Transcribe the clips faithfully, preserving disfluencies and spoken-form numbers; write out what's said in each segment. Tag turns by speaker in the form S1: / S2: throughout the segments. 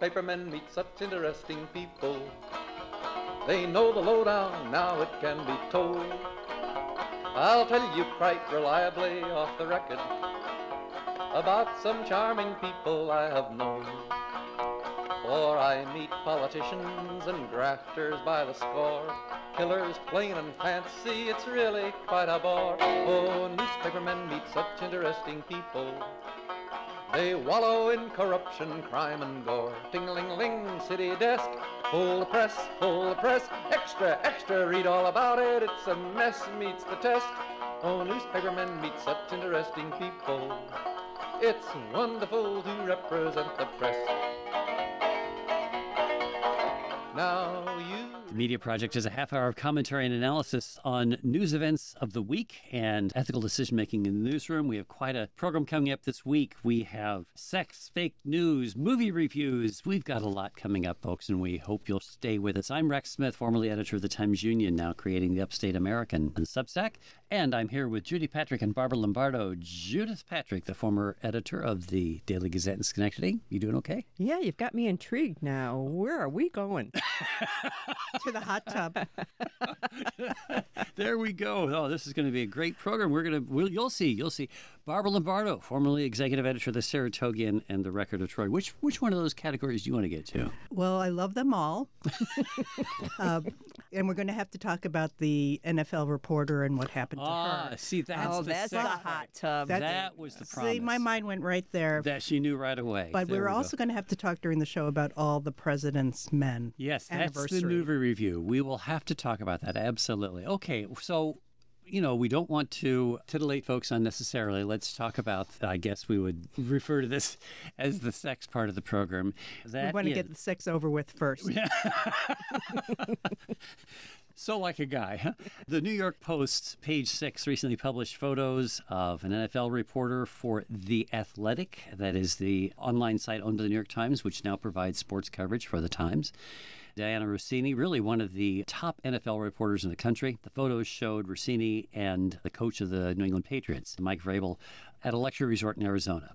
S1: newspapermen meet such interesting people. They know the lowdown, now it can be told. I'll tell you quite reliably off the record about some charming people I have known. For I meet politicians and grafters by the score, killers plain and fancy, it's really quite a bore. Oh, newspapermen meet such interesting people. They wallow in corruption, crime and gore. Ting-a-ling-a-ling, city desk, full the press, full the press. Extra, extra, read all about it, it's a mess, meets the test. Oh, newspapermen meet such interesting people. It's wonderful to represent the press. Now you...
S2: The Media Project is a half hour of commentary and analysis on news events of the week and ethical decision-making in the newsroom. We have quite a program coming up this week. We have sex, fake news, movie reviews. We've got a lot coming up, folks, and we hope you'll stay with us. I'm Rex Smith, formerly editor of the Times-Union, now creating the Upstate American and Substack. And I'm here with Judy Patrick and Barbara Lombardo. Judith Patrick, the former editor of the Daily Gazette in Schenectady. You doing okay?
S3: Yeah, you've got me intrigued now. Where are we going?
S4: To the hot tub.
S2: There we go. Oh, this is going to be a great program. We're going to, we'll, you'll see, you'll see. Barbara Lombardo, formerly executive editor of the Saratogian and the Record of Troy. Which which one of those categories do you want to get to?
S4: Well, I love them all. uh, and we're going to have to talk about the N F L reporter and what happened to
S2: ah,
S4: her.
S2: see, that's
S3: oh,
S2: the
S3: that's the
S2: second
S3: hot tub.
S2: That, that was the promise.
S4: See, my mind went right there.
S2: That she knew right away.
S4: But
S2: There
S4: we're
S2: we
S4: also
S2: go.
S4: going to have to talk during the show about all the president's men.
S2: Yes, that's the
S4: anniversary.
S2: movie review. We will have to talk about that, absolutely. Okay, so, you know, we don't want to titillate folks unnecessarily. Let's talk about, I guess we would refer to this as the sex part of the program. That
S4: we want to
S2: is-
S4: get the sex over with first.
S2: So like a guy, huh? The New York Post, page six, recently published photos of an N F L reporter for The Athletic. That is the online site owned by the New York Times, which now provides sports coverage for the Times. Diana Rossini, really one of the top N F L reporters in the country. The photos showed Rossini and the coach of the New England Patriots, Mike Vrabel, at a luxury resort in Arizona.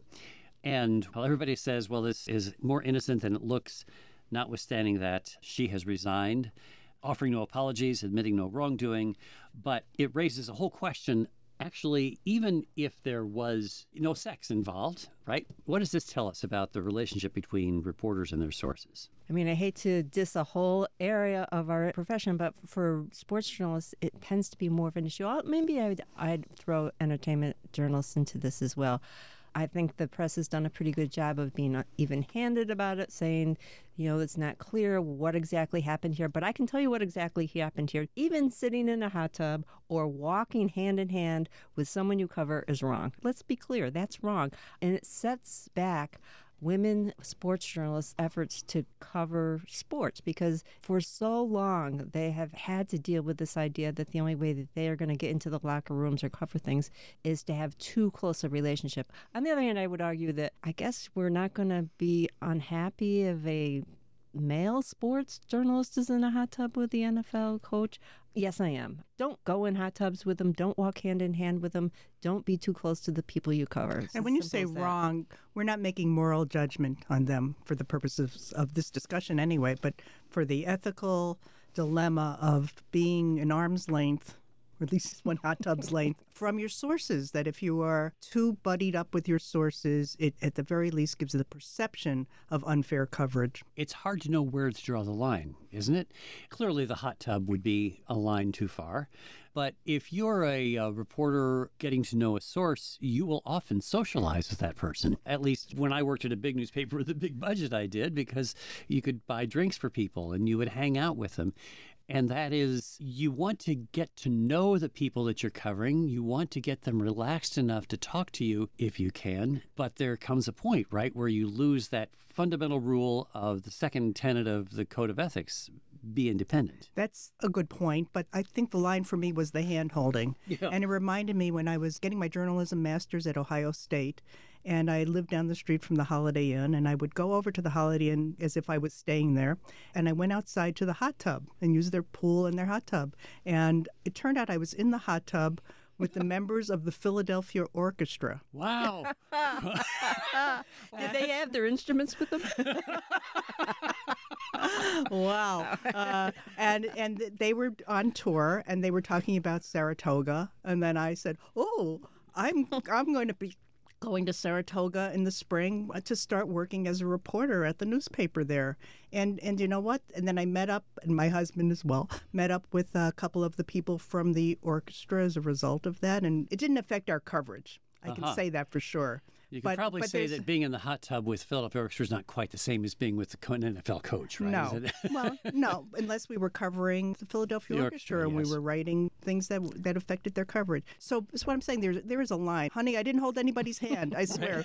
S2: And while everybody says, well, this is more innocent than it looks, notwithstanding that she has resigned, offering no apologies, admitting no wrongdoing, but it raises a whole question. Actually, even if there was no sex involved, right? What does this tell us about the relationship between reporters and their sources?
S3: I mean, I hate to diss a whole area of our profession, but for sports journalists, it tends to be more of an issue. I'll, maybe I'd, I'd throw entertainment journalists into this as well. I think the press has done a pretty good job of being even-handed about it, saying, you know, it's not clear what exactly happened here, but I can tell you what exactly happened here. Even sitting in a hot tub or walking hand in hand with someone you cover is wrong. Let's be clear, that's wrong. And it sets back women sports journalists' efforts to cover sports, because for so long they have had to deal with this idea that the only way that they are going to get into the locker rooms or cover things is to have too close a relationship. On the other hand, I would argue that I guess we're not going to be unhappy if a male sports journalist is in a hot tub with the N F L coach. Yes, I am. Don't go in hot tubs with them. Don't walk hand in hand with them. Don't be too close to the people you cover. It's
S4: And
S3: as
S4: when you
S3: simple
S4: say
S3: as that.
S4: wrong, we're not making moral judgment on them for the purposes of this discussion anyway, but for the ethical dilemma of being an arm's length, or at least one hot tub's length, from your sources, that if you are too buddied up with your sources, it at the very least gives the perception of unfair coverage.
S2: It's hard to know where to draw the line, isn't it? Clearly, the hot tub would be a line too far. But if you're a, uh reporter getting to know a source, you will often socialize with that person. At least when I worked at a big newspaper with a big budget, I did, because you could buy drinks for people and you would hang out with them. And that is, you want to get to know the people that you're covering. You want to get them relaxed enough to talk to you if you can. But there comes a point, right, where you lose that fundamental rule of the second tenet of the Code of Ethics: be independent.
S4: That's a good point, but I think the line for me was the hand-holding.
S2: Yeah.
S4: And it reminded me when I was getting my journalism master's at Ohio State, and I lived down the street from the Holiday Inn, and I would go over to the Holiday Inn as if I was staying there, and I went outside to the hot tub and used their pool and their hot tub. And it turned out I was in the hot tub with the members of the Philadelphia Orchestra.
S2: Wow.
S3: Did they have their instruments with them?
S4: Wow. Uh, and and they were on tour, and they were talking about Saratoga. And then I said, oh, I'm I'm going to be going to Saratoga in the spring to start working as a reporter at the newspaper there. And and you know what? And then I met up, and my husband as well, met up with a couple of the people from the orchestra as a result of that. And it didn't affect our coverage. I
S2: Uh-huh.
S4: can say that for sure.
S2: You could
S4: But-
S2: probably
S4: but
S2: say
S4: there's-
S2: that being in the hot tub with Philadelphia Orchestra is not quite the same as being with the co- N F L coach, right?
S4: No,
S2: Is it?
S4: well, no, unless we were covering the Philadelphia
S2: The
S4: Orchestra,
S2: orchestra,
S4: and
S2: yes.
S4: we were writing things that that affected their coverage. So that's what I'm saying. There's there is a line, honey. I didn't hold anybody's hand. I swear.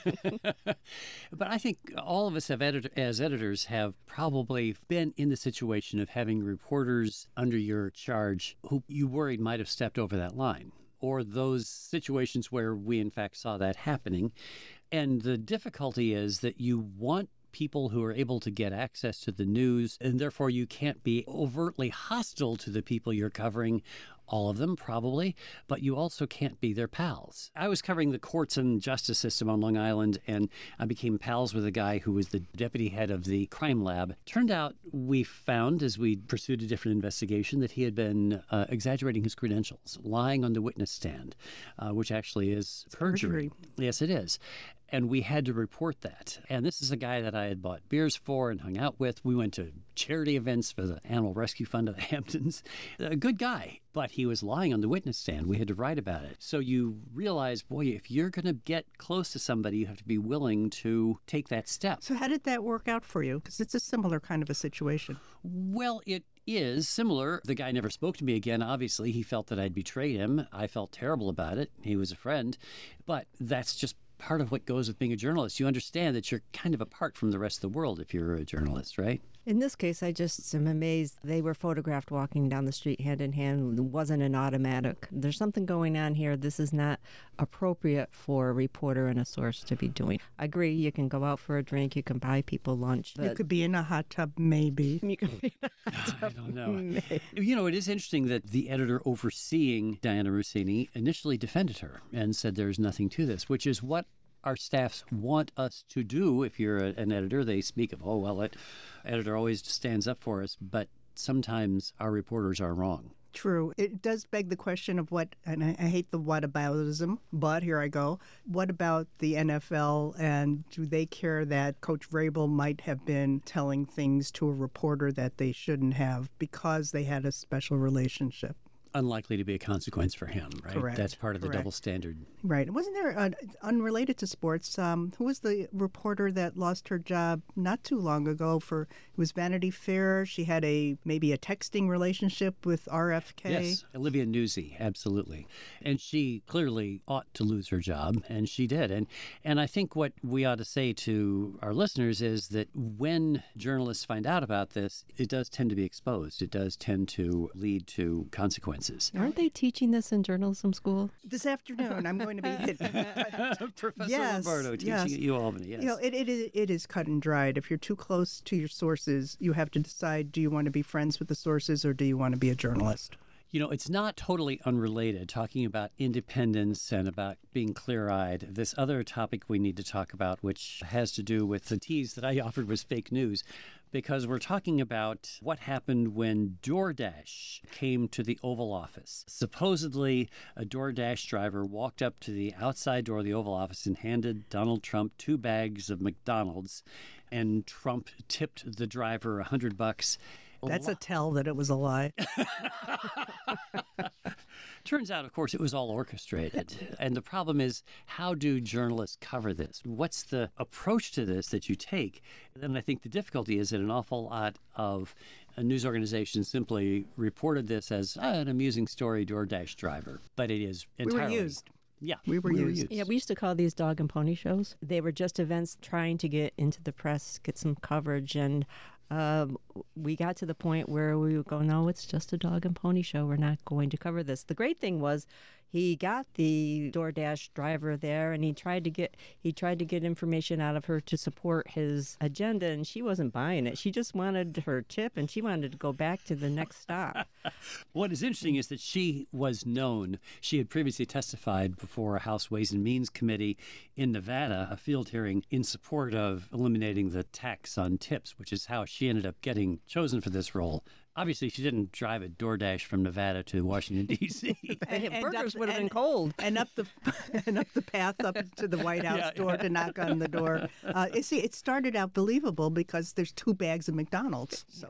S2: But I think all of us have editor, as editors have probably been in the situation of having reporters under your charge who you worried might have stepped over that line, or those situations where we in fact saw that happening. And the difficulty is that you want people who are able to get access to the news, and therefore you can't be overtly hostile to the people you're covering, all of them probably, but you also can't be their pals. I was covering the courts and justice system on Long Island, and I became pals with a guy who was the deputy head of the crime lab. Turned out we found, as we pursued a different investigation, that he had been uh, exaggerating his credentials, lying on the witness stand, uh, which actually is perjury.
S4: perjury.
S2: Yes, it is. And we had to report that. And this is a guy that I had bought beers for and hung out with. We went to charity events for the Animal Rescue Fund of the Hamptons. A good guy, but he was lying on the witness stand. We had to write about it. So you realize, boy, if you're going to get close to somebody, you have to be willing to take that step.
S4: So how did that work out for you? Because it's a similar kind of a situation.
S2: Well, it is similar. The guy never spoke to me again, obviously. He felt that I'd betrayed him. I felt terrible about it. He was a friend. But that's just part of what goes with being a journalist. You understand that you're kind of apart from the rest of the world if you're a journalist, right?
S3: In this case, I just am amazed they were photographed walking down the street hand in hand. It wasn't an automatic. There's something going on here. This is not appropriate for a reporter and a source to be doing. I agree. You can go out for a drink. You can buy people lunch.
S4: You
S3: But
S4: could be in a hot tub, maybe.
S3: you can be
S2: I don't know. You know, it is interesting that the editor overseeing Diana Rossini initially defended her and said there's nothing to this, which is what our staffs want us to do. If you're a, an editor, they speak of, oh, well, that editor always stands up for us, but sometimes our reporters are wrong.
S4: True. It does beg the question of what, and I, I hate the whataboutism, but here I go. What about the N F L, and do they care that Coach Vrabel might have been telling things to a reporter that they shouldn't have because they had a special relationship?
S2: Unlikely to be a consequence for him, right?
S4: Correct.
S2: That's part of the
S4: Correct.
S2: double standard.
S4: Right. Wasn't there, uh, unrelated to sports, um, who was the reporter that lost her job not too long ago for, it was Vanity Fair. She had a, maybe a texting relationship with R F K.
S2: Yes, Olivia Nuzzi, absolutely. And she clearly ought to lose her job, and she did. And and I think what we ought to say to our listeners is that when journalists find out about this, it does tend to be exposed. It does tend to lead to consequences.
S3: Aren't they teaching this in journalism school?
S4: This afternoon, I'm going to be hit.
S2: Professor
S4: Yes,
S2: Lombardo teaching
S4: yes.
S2: at U Albany, yes.
S4: You know, it, it, is, it is cut and dried. If you're too close to your sources, you have to decide, do you want to be friends with the sources or do you want to be a journalist?
S2: You know, it's not totally unrelated, talking about independence and about being clear-eyed. This other topic we need to talk about, which has to do with the tease that I offered was fake news, because we're talking about what happened when DoorDash came to the Oval Office. Supposedly, a DoorDash driver walked up to the outside door of the Oval Office and handed Donald Trump two bags of McDonald's, and Trump tipped the driver a hundred bucks.
S4: That's a tell that it was a lie.
S2: Turns out, of course, it was all orchestrated. And the problem is, how do journalists cover this? What's the approach to this that you take? And I think the difficulty is that an awful lot of uh, news organizations simply reported this as ah, an amusing story, DoorDash driver. But it is entirely...
S4: We were used.
S2: Yeah,
S4: We were used.
S3: Yeah, we used to call these dog and pony shows. They were just events trying to get into the press, get some coverage, and um, we got to the point where we would go, no, it's just a dog and pony show. We're not going to cover this. The great thing was he got the DoorDash driver there, and he tried to get he tried to get information out of her to support his agenda, and she wasn't buying it. She just wanted her tip, and she wanted to go back to the next stop.
S2: What is interesting is that she was known. She had previously testified before a House Ways and Means Committee in Nevada, a field hearing in support of eliminating the tax on tips, which is how she ended up getting chosen for this role. Obviously, she didn't drive a DoorDash from Nevada to Washington, D C
S3: And,
S4: And- and
S3: burgers
S4: up-
S3: would have been
S4: and-
S3: cold.
S4: and up the and up the path up to the White House
S2: Yeah,
S4: door
S2: yeah.
S4: to knock on the door. Uh, you see, it started out believable because there's two bags of McDonald's. So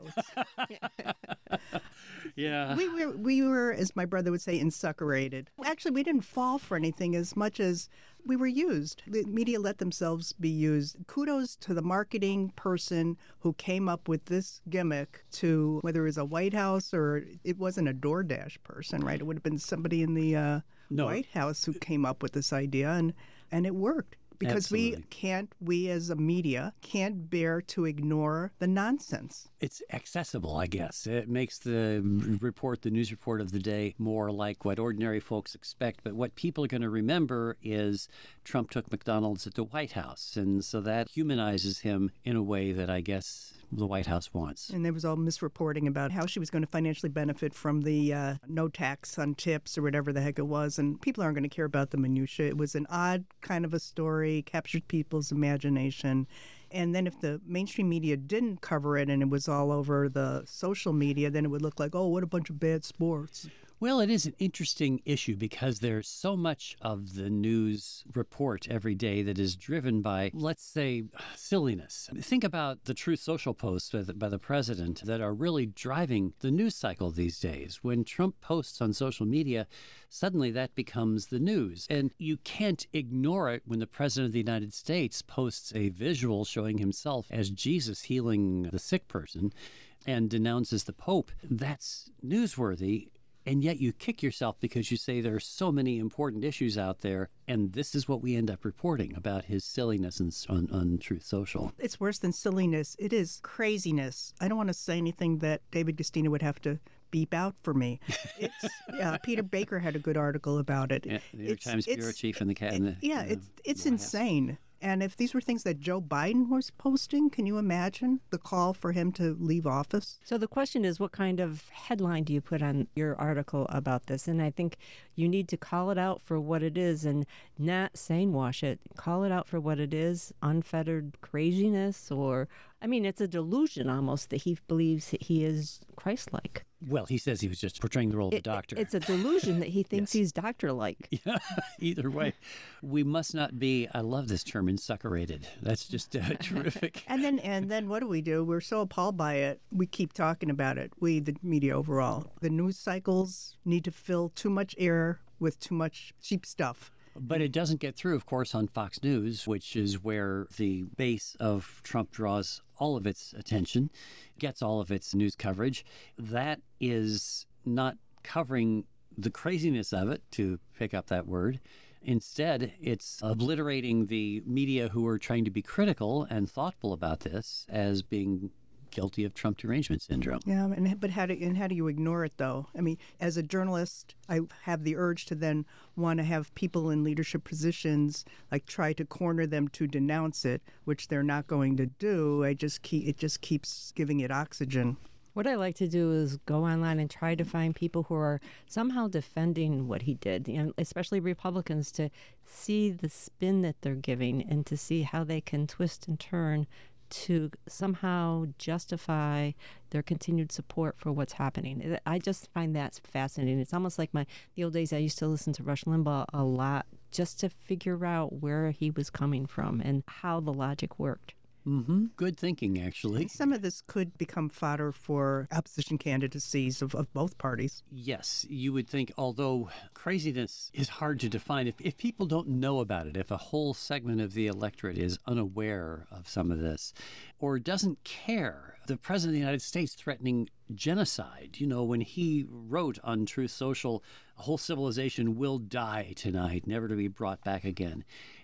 S4: it's,
S2: Yeah.
S4: we were we were, as my brother would say, insuccerated. Actually, we didn't fall for anything as much as we were used. The media let themselves be used. Kudos to the marketing person who came up with this gimmick to, whether it was a White House or it wasn't a DoorDash person, right? It would have been somebody in the uh,
S2: No.
S4: White House who came up with this idea, and, and it worked. Because we
S2: Absolutely.
S4: can't, we as a media can't bear to ignore the nonsense.
S2: It's accessible, I guess. It makes the report, the news report of the day, more like what ordinary folks expect. But what people are going to remember is Trump took McDonald's at the White House. And so that humanizes him in a way that I guess the White House wants.
S4: And there was all misreporting about how she was going to financially benefit from the uh, no tax on tips or whatever the heck it was. And people aren't going to care about the minutiae. It was an odd kind of a story, captured people's imagination. And then if the mainstream media didn't cover it and it was all over the social media, then it would look like, oh, what a bunch of bad sports.
S2: Well, it is an interesting issue because there's so much of the news report every day that is driven by, let's say, silliness. Think about the Truth Social posts by the, by the president that are really driving the news cycle these days. When Trump posts on social media, suddenly that becomes the news. And you can't ignore it when the president of the United States posts a visual showing himself as Jesus healing the sick person and denounces the Pope. That's newsworthy. And yet you kick yourself because you say there are so many important issues out there, and this is what we end up reporting about his silliness and on, on Truth Social.
S4: It's worse than silliness. It is craziness. I don't want to say anything that David Gastina would have to beep out for me. It's yeah. Peter Baker had a good article about it.
S2: Yeah, the New York
S4: It's-
S2: Times bureau
S4: it's-
S2: chief and the cat. and the-
S4: Yeah,
S2: the-
S4: it's it's
S2: the White House.
S4: insane. And if these were things that Joe Biden was posting, can you imagine the call for him to leave office?
S3: So the question is, what kind of headline do you put on your article about this? And I think you need to call it out for what it is and not sanewash it. Call it out for what it is, unfettered craziness, or, I mean, it's a delusion almost that he believes that he is Christ-like.
S2: Well, he says he was just portraying the role of a
S3: It-
S2: doctor.
S3: It's a delusion that he thinks
S2: Yes.
S3: he's doctor-like.
S2: Yeah, either way. We must not be, I love this term, insuccerated. That's just uh, terrific.
S4: And then and then what do we do? We're so appalled by it. We keep talking about it. We, the media overall. The news cycles need to fill too much air with too much cheap stuff.
S2: But it doesn't get through, of course, on Fox News, which is where the base of Trump draws all of its attention, gets all of its news coverage. That is not covering the craziness of it, to pick up that word. Instead, it's obliterating the media who are trying to be critical and thoughtful about this as being guilty of Trump derangement syndrome.
S4: Yeah, and but how do and how do you ignore it though? I mean, as a journalist, I have the urge to then want to have people in leadership positions like try to corner them to denounce it, which they're not going to do. I just keep it just keeps giving it oxygen.
S3: What I like to do is go online and try to find people who are somehow defending what he did, you know, especially Republicans, to see the spin that they're giving and to see how they can twist and turn to somehow justify their continued support for what's happening. I just find that fascinating. It's almost like my the old days I used to listen to Rush Limbaugh a lot just to figure out where he was coming from and how the logic worked.
S2: Mm-hmm. Good thinking, actually.
S4: Some of this could become fodder for opposition candidacies of, of both parties.
S2: Yes, you would think, although craziness is hard to define, if, if people don't know about it, if a whole segment of the electorate is unaware of some of this or doesn't care, the President of the United States threatening genocide, you know, when he wrote on Truth Social, a whole civilization will die tonight, never to be brought back again.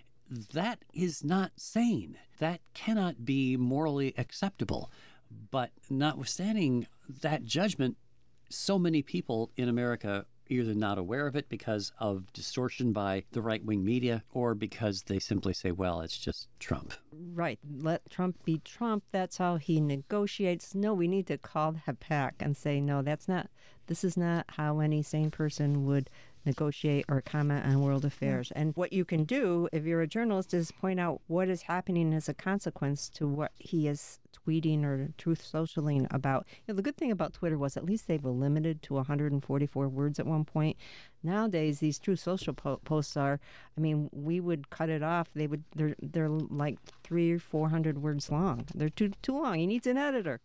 S2: That is not sane. That cannot be morally acceptable. But notwithstanding that judgment, so many people in America either not aware of it because of distortion by the right-wing media or because they simply say, well, it's just Trump.
S3: Right. Let Trump be Trump. That's how he negotiates. No, we need to call that back and say, no, that's not, this is not how any sane person would negotiate or comment on world affairs. Yeah. And what you can do if you're a journalist is point out what is happening as a consequence to what he is tweeting or truth socialing about. You know, the good thing about Twitter was at least they were limited to one hundred forty-four words at one point. Nowadays, these Truth Social po- posts are, I mean, we would cut it off. They would, they're, they're like three or four hundred words long. They're too, too long. He needs an editor.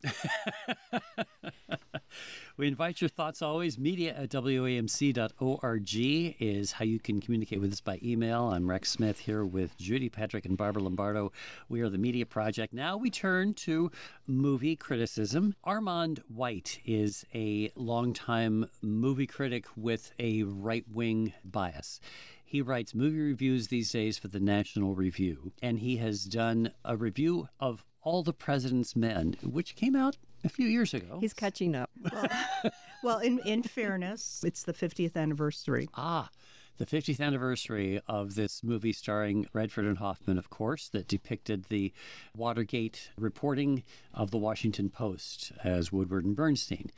S2: We invite your thoughts always. Media at W A M C dot org is how you can communicate with us by email. I'm Rex Smith here with Judy Patrick and Barbara Lombardo. We are the Media Project. Now we turn to movie criticism. Armand White is a longtime movie critic with a right-wing bias. He writes movie reviews these days for the National Review, and he has done a review of All the President's Men, which came out a few years ago.
S3: He's catching up.
S4: Well, well in, in fairness, it's the fiftieth anniversary.
S2: Ah, the fiftieth anniversary of this movie starring Redford and Hoffman, of course, that depicted the Watergate reporting of the Washington Post as Woodward and Bernstein.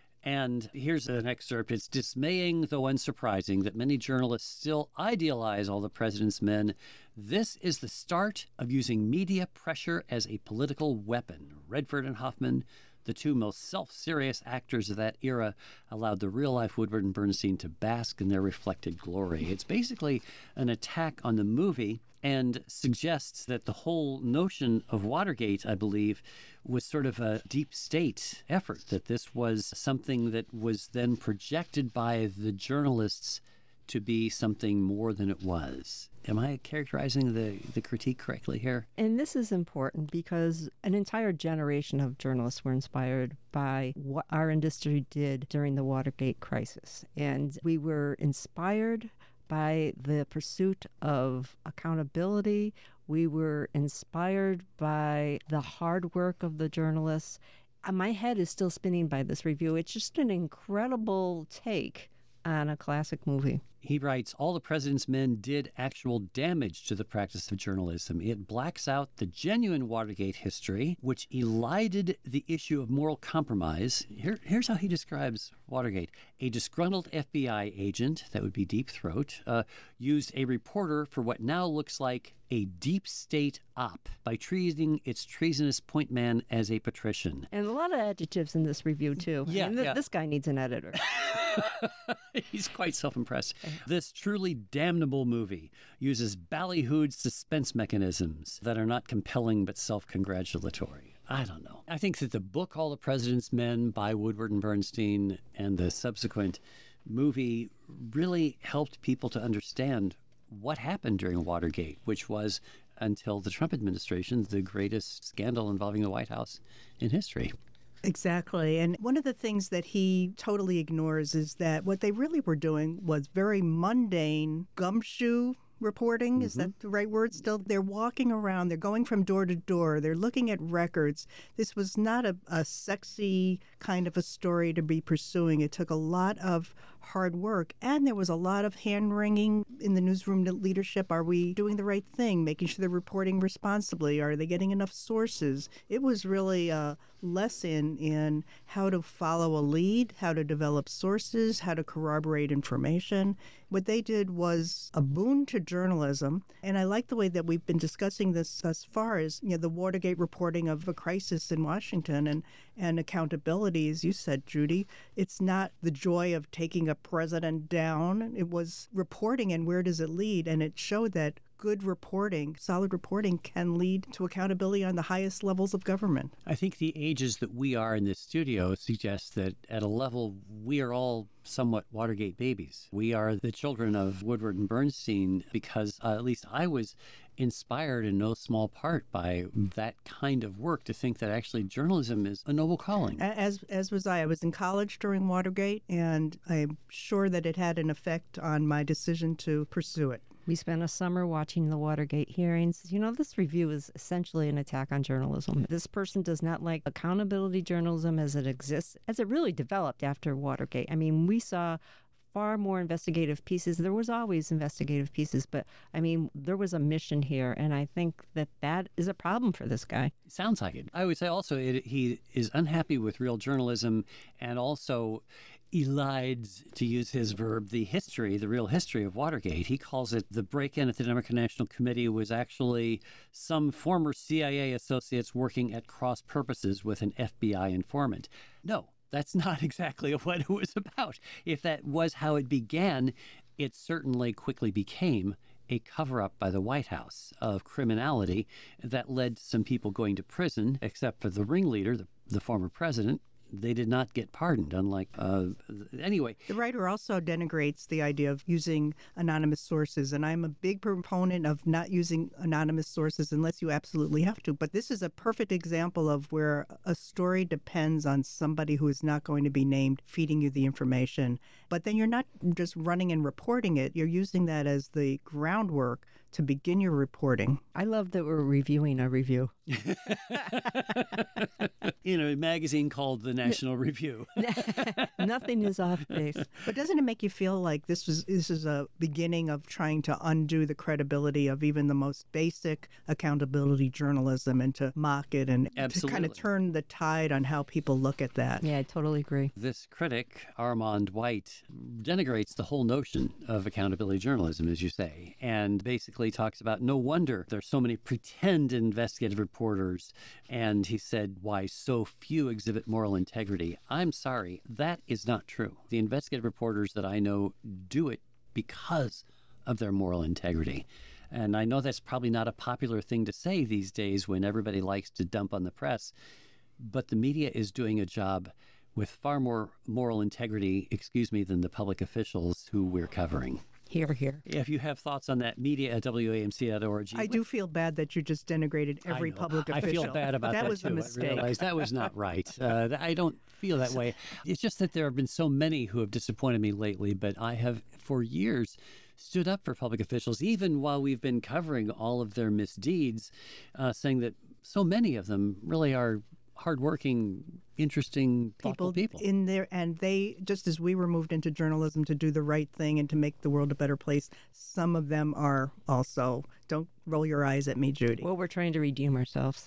S2: And here's an excerpt. It's dismaying, though unsurprising, that many journalists still idealize All the President's Men. This is the start of using media pressure as a political weapon. Redford and Hoffman, the two most self-serious actors of that era, allowed the real-life Woodward and Bernstein to bask in their reflected glory. It's basically an attack on the movie and suggests that the whole notion of Watergate, I believe, was sort of a deep state effort, that this was something that was then projected by the journalists to be something more than it was. Am I characterizing the, the critique correctly here?
S3: And this is important because an entire generation of journalists were inspired by what our industry did during the Watergate crisis. And we were inspired by the pursuit of accountability. We were inspired by the hard work of the journalists. My head is still spinning by this review. It's just an incredible take on a classic movie.
S2: He writes, All the President's Men did actual damage to the practice of journalism. It blacks out the genuine Watergate history, which elided the issue of moral compromise. Here, here's how he describes Watergate. A disgruntled F B I agent, that would be Deep Throat, uh, used a reporter for what now looks like a deep state op by treating its treasonous point man as a patrician.
S3: And a lot of adjectives in this review, too.
S2: Yeah,
S3: I mean, th-
S2: yeah.
S3: This guy needs an editor.
S2: He's quite self-impressed. This truly damnable movie uses ballyhooed suspense mechanisms that are not compelling but self-congratulatory. I don't know. I think that the book All the President's Men by Woodward and Bernstein and the subsequent movie really helped people to understand what happened during Watergate, which was, until the Trump administration, the greatest scandal involving the White House in history.
S4: Exactly. And one of the things that he totally ignores is that what they really were doing was very mundane gumshoe reporting. Mm-hmm. Is that the right word still? They're walking around. They're going from door to door. They're looking at records. This was not a, a sexy kind of a story to be pursuing. It took a lot of hard work, and there was a lot of hand-wringing in the newsroom leadership. Are we doing the right thing? Making sure they're reporting responsibly? Are they getting enough sources? It was really a lesson in how to follow a lead, how to develop sources, how to corroborate information. What they did was a boon to journalism, and I like the way that we've been discussing this thus far is, you know, the Watergate reporting of a crisis in Washington and, and accountability, as you said, Judy. It's not the joy of taking a president down. It was reporting and where does it lead? And it showed that good reporting, solid reporting, can lead to accountability on the highest levels of government.
S2: I think the ages that we are in this studio suggest that at a level we are all somewhat Watergate babies. We are the children of Woodward and Bernstein because uh, at least I was inspired in no small part by that kind of work to think that actually journalism is a noble calling.
S4: As as was I. I was in college during Watergate, and I'm sure that it had an effect on my decision to pursue it.
S3: We spent a summer watching the Watergate hearings. You know, this review is essentially an attack on journalism. This person does not like accountability journalism as it exists, as it really developed after Watergate. I mean, we saw far more investigative pieces. There was always investigative pieces, but I mean, there was a mission here, and I think that that is a problem for this guy.
S2: Sounds like it. I would say also it, he is unhappy with real journalism, and also elides, to use his verb, the history, the real history of Watergate. He calls it the break-in at the Democratic National Committee was actually some former C I A associates working at cross purposes with an F B I informant. No, that's not exactly what it was about. If that was how it began, it certainly quickly became a cover-up by the White House of criminality that led to some people going to prison, except for the ringleader, the, the former president. They did not get pardoned, unlike, uh, anyway.
S4: The writer also denigrates the idea of using anonymous sources, and I'm a big proponent of not using anonymous sources unless you absolutely have to. But this is a perfect example of where a story depends on somebody who is not going to be named feeding you the information. But then you're not just running and reporting it. You're using that as the groundwork to begin your reporting.
S3: I love that we're reviewing a review.
S2: In a magazine called The National Review.
S3: Nothing is off base.
S4: But doesn't it make you feel like this was this is a beginning of trying to undo the credibility of even the most basic accountability journalism and to mock it and
S2: Absolutely.
S4: to kind of turn the tide on how people look at that?
S3: Yeah, I totally agree.
S2: This critic, Armand White, denigrates the whole notion of accountability journalism, as you say, and basically talks about no wonder there's so many pretend investigative reporters, and he said why so few exhibit moral integrity. I'm sorry, that is not true. The investigative reporters that I know do it because of their moral integrity. And I know that's probably not a popular thing to say these days when everybody likes to dump on the press, but the media is doing a job with far more moral integrity, excuse me, than the public officials who we're covering.
S3: Here, here.
S2: If you have thoughts on that, media at W A M C dot org.
S4: I do feel bad that you just denigrated every
S2: I know.
S4: public
S2: I
S4: official.
S2: feel bad about that,
S4: that was
S2: too.
S4: a mistake.
S2: I realized that was not right. Uh, I don't feel that way. It's just that there have been so many who have disappointed me lately, but I have, for years, stood up for public officials, even while we've been covering all of their misdeeds, uh, saying that so many of them really are hardworking, interesting, thoughtful people.
S4: people in there, and they, just as we were moved into journalism to do the right thing and to make the world a better place, some of them are also. Don't roll your eyes at me, Judy.
S3: Well, we're trying to redeem ourselves.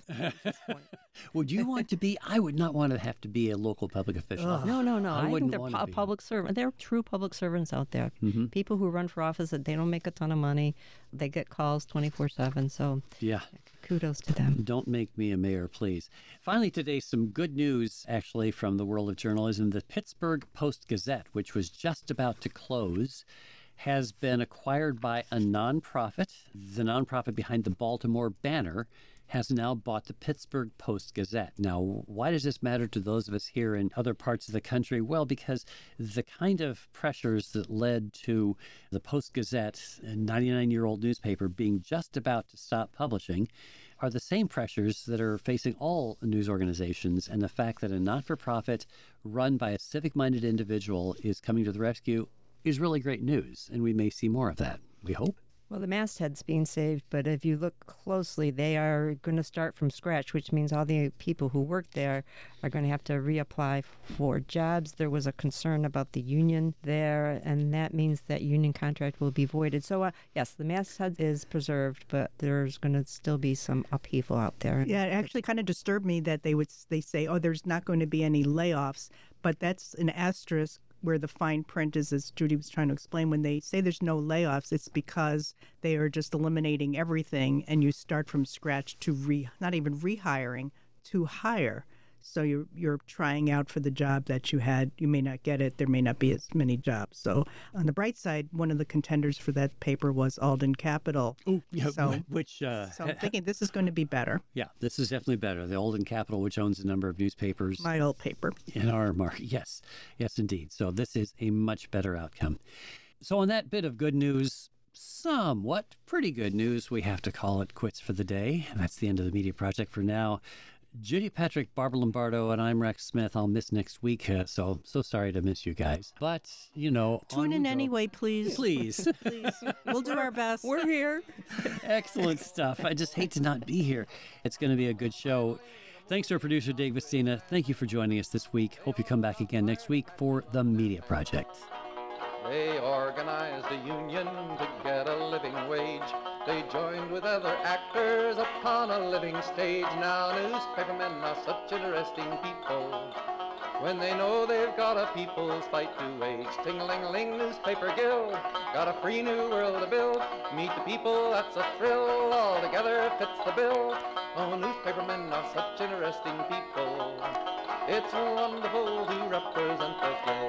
S2: Would you want to be? I would not want to have to be a local public official.
S4: Ugh.
S3: No, no, no.
S2: I
S3: I, think
S2: wouldn't
S3: they're
S2: want to
S3: pu-
S2: be.
S3: public servants. They're true public servants out there.
S2: Mm-hmm.
S3: People who run for office, that they don't make a ton of money. They get calls twenty-four seven. So
S2: Yeah.
S3: kudos to them.
S2: Don't make me a mayor, please. Finally, today, some good news, actually, from the world of journalism. The Pittsburgh Post-Gazette, which was just about to close, has been acquired by a nonprofit. The nonprofit behind the Baltimore Banner has now bought the Pittsburgh Post-Gazette. Now, why does this matter to those of us here in other parts of the country? Well, because the kind of pressures that led to the Post-Gazette, a ninety-nine-year-old newspaper, being just about to stop publishing are the same pressures that are facing all news organizations, and the fact that a not-for-profit run by a civic-minded individual is coming to the rescue is really great news, and we may see more of that, we hope.
S3: Well, the masthead's being saved, but if you look closely, they are going to start from scratch, which means all the people who work there are going to have to reapply for jobs. There was a concern about the union there, and that means that union contract will be voided. So, uh, yes, the masthead is preserved, but there's going to still be some upheaval out there.
S4: Yeah, it actually kind of disturbed me that they would they say, oh, there's not going to be any layoffs, but that's an asterisk where the fine print is, as Judy was trying to explain. When they say there's no layoffs, it's because they are just eliminating everything, and you start from scratch to re, not even rehiring, to hire. So you're you're trying out for the job that you had. You may not get it. There may not be as many jobs. So on the bright side, one of the contenders for that paper was Alden Capital.
S2: Oh, yeah,
S4: So-
S2: which... Uh,
S4: So I'm thinking this is going to be better.
S2: yeah, this is definitely better. The Alden Capital, which owns a number of newspapers
S4: My old paper.
S2: in our market. Yes, yes, indeed. So this is a much better outcome. So on that bit of good news, somewhat pretty good news, we have to call it quits for the day. And that's the end of the Media Project for now. Judy Patrick, Barbara Lombardo, and I'm Rex Smith. I'll miss next week, uh, so so sorry to miss you guys. But, you know, on
S4: Tune
S2: we
S4: in
S2: go.
S4: anyway, please.
S2: Please.
S4: Please. We'll do our best.
S3: We're here.
S2: Excellent stuff. I just hate to not be here. It's going to be a good show. Thanks to our producer, Dave Vestina. Thank you for joining us this week. Hope you come back again next week for The Media Project.
S1: They organized a union to get a living wage. They joined with other actors upon a living stage. Now newspapermen are such interesting people. When they know they've got a people's fight to wage. Ting-a-ling-a-ling, newspaper guild, got a free new world to build. Meet the people, that's a thrill, all together fits the bill. Oh, newspapermen are such interesting people. It's wonderful to represent the guild.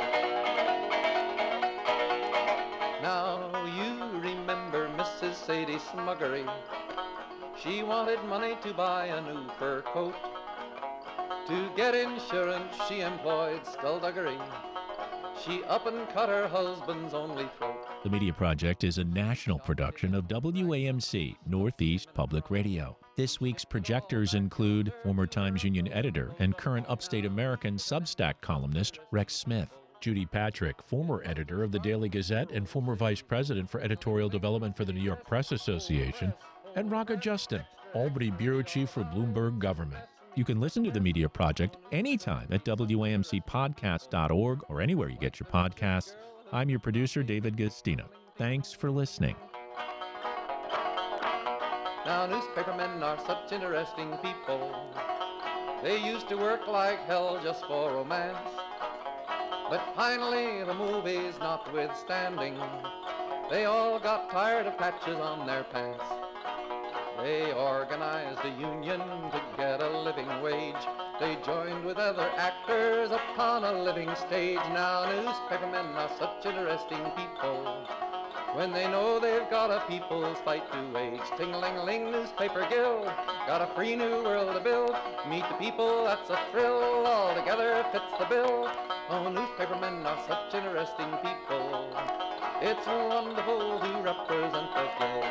S1: Now you remember Missus Sadie Smuggery. She wanted money to buy a new fur coat. To get insurance she employed skullduggery. She up and cut her husband's only throat.
S5: The Media Project is a national production of W A M C, Northeast Public Radio. This week's projectors include former Times Union editor and current Upstate American Substack columnist Rex Smith, Judy Patrick, former editor of the Daily Gazette and former vice president for editorial development for the New York Press Association, and Raga Justin, Albany bureau chief for Bloomberg Government. You can listen to The Media Project anytime at W A M C podcast dot org or anywhere you get your podcasts. I'm your producer, David Gastina. Thanks for listening.
S1: Now newspapermen are such interesting people. They used to work like hell just for romance. But finally, the movies notwithstanding, they all got tired of patches on their pants. They organized a union to get a living wage. They joined with other actors upon a living stage. Now newspapermen are such interesting people. When they know they've got a people's fight to wage. Ting-a-ling-a-ling, newspaper guild, got a free new world to build. Meet the people, that's a thrill, all together fits the bill. Oh, newspapermen are such interesting people. It's wonderful to represent the guild.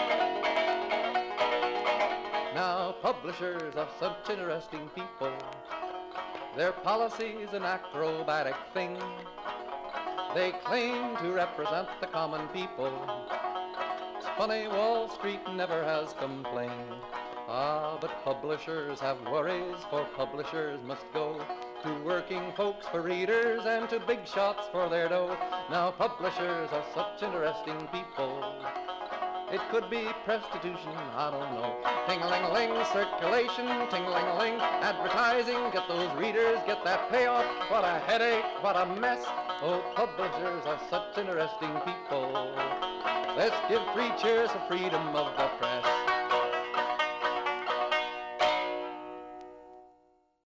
S1: Now publishers are such interesting people. Their policy's an acrobatic thing. They claim to represent the common people. It's funny, Wall Street never has complained. Ah, but publishers have worries, for publishers must go to working folks for readers and to big shots for their dough. Now publishers are such interesting people. It could be prostitution, I don't know. Ting-a-ling-a-ling, circulation, ting-a-ling-a-ling, advertising, get those readers, get that payoff. What a headache, what a mess. Oh, publishers are such interesting people. Let's give three cheers for freedom of the press.